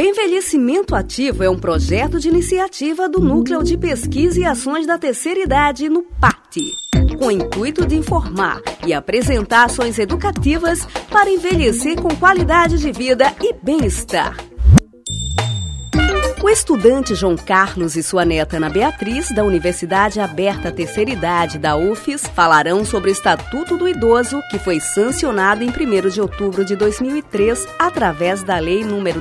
Envelhecimento Ativo é um projeto de iniciativa do Núcleo de Pesquisa e Ações da Terceira Idade no PAT, com o intuito de informar e apresentar ações educativas para envelhecer com qualidade de vida e bem-estar. O estudante João Carlos e sua neta Ana Beatriz, da Universidade Aberta Terceira Idade da UFES, falarão sobre o Estatuto do Idoso, que foi sancionado em 1º de outubro de 2003, através da Lei nº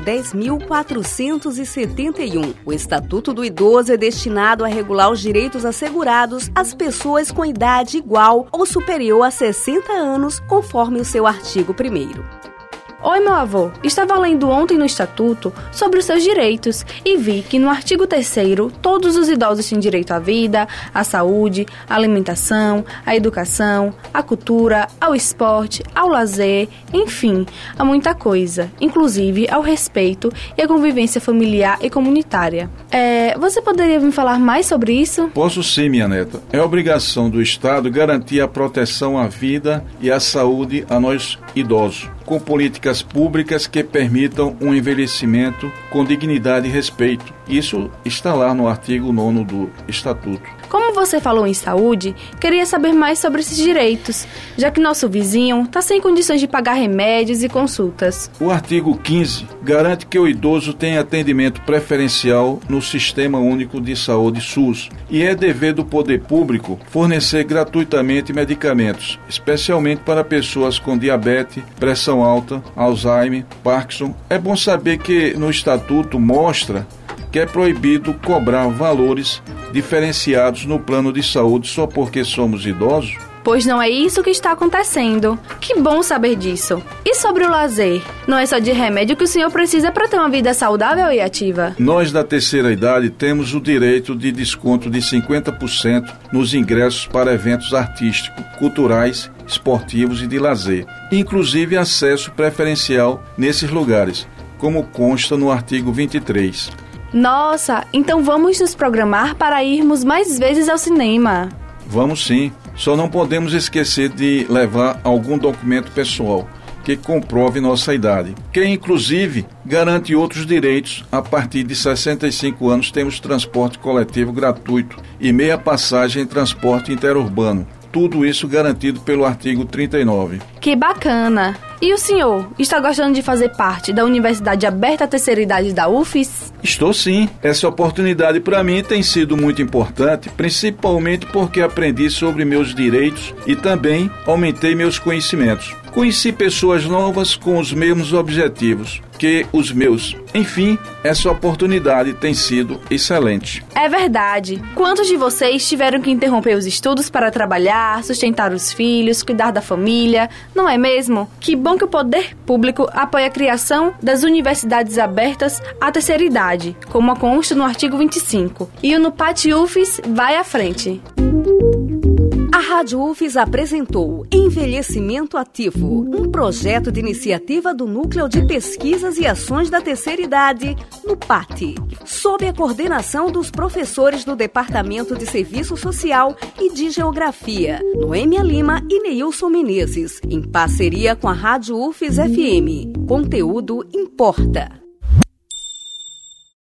10.471. O Estatuto do Idoso é destinado a regular os direitos assegurados às pessoas com idade igual ou superior a 60 anos, conforme o seu artigo 1º. Oi, meu avô. Estava lendo ontem no Estatuto sobre os seus direitos e vi que no artigo 3º todos os idosos têm direito à vida, à saúde, à alimentação, à educação, à cultura, ao esporte, ao lazer, enfim, a muita coisa, inclusive ao respeito e à convivência familiar e comunitária. Você poderia me falar mais sobre isso? Posso sim, minha neta. É obrigação do Estado garantir a proteção à vida e à saúde a nós idosos, com políticas públicas que permitam um envelhecimento com dignidade e respeito. Isso está lá no artigo 9º do Estatuto. Como você falou em saúde, queria saber mais sobre esses direitos, já que nosso vizinho está sem condições de pagar remédios e consultas. O artigo 15 garante que o idoso tenha atendimento preferencial no Sistema Único de Saúde SUS e é dever do poder público fornecer gratuitamente medicamentos, especialmente para pessoas com diabetes, pressão alta, Alzheimer, Parkinson. É bom saber que no Estatuto mostra que é proibido cobrar valores diferenciados no plano de saúde só porque somos idosos? Pois não é isso que está acontecendo. Que bom saber disso. E sobre o lazer? Não é só de remédio que o senhor precisa para ter uma vida saudável e ativa? Nós da terceira idade temos o direito de desconto de 50% nos ingressos para eventos artísticos, culturais, esportivos e de lazer. Inclusive acesso preferencial nesses lugares, como consta no artigo 23. Nossa, então vamos nos programar para irmos mais vezes ao cinema. Vamos sim, só não podemos esquecer de levar algum documento pessoal que comprove nossa idade, que inclusive garante outros direitos. A partir de 65 anos temos transporte coletivo gratuito e meia passagem em transporte interurbano. Tudo isso garantido pelo artigo 39. Que bacana! E o senhor, está gostando de fazer parte da Universidade Aberta Terceira Idade da UFES? Estou sim. Essa oportunidade para mim tem sido muito importante, principalmente porque aprendi sobre meus direitos e também aumentei meus conhecimentos. Conheci pessoas novas com os mesmos objetivos que os meus. Enfim, essa oportunidade tem sido excelente. É verdade. Quantos de vocês tiveram que interromper os estudos para trabalhar, sustentar os filhos, cuidar da família, não é mesmo? Que bom que o poder público apoia a criação das universidades abertas à terceira idade, como consta no artigo 25. E o NUPAT UFES vai à frente. A Rádio UFES apresentou Envelhecimento Ativo, um projeto de iniciativa do Núcleo de Pesquisas e Ações da Terceira Idade, no PAT, sob a coordenação dos professores do Departamento de Serviço Social e de Geografia, Noêmia Lima e Neilson Menezes, em parceria com a Rádio UFES FM. Conteúdo importa.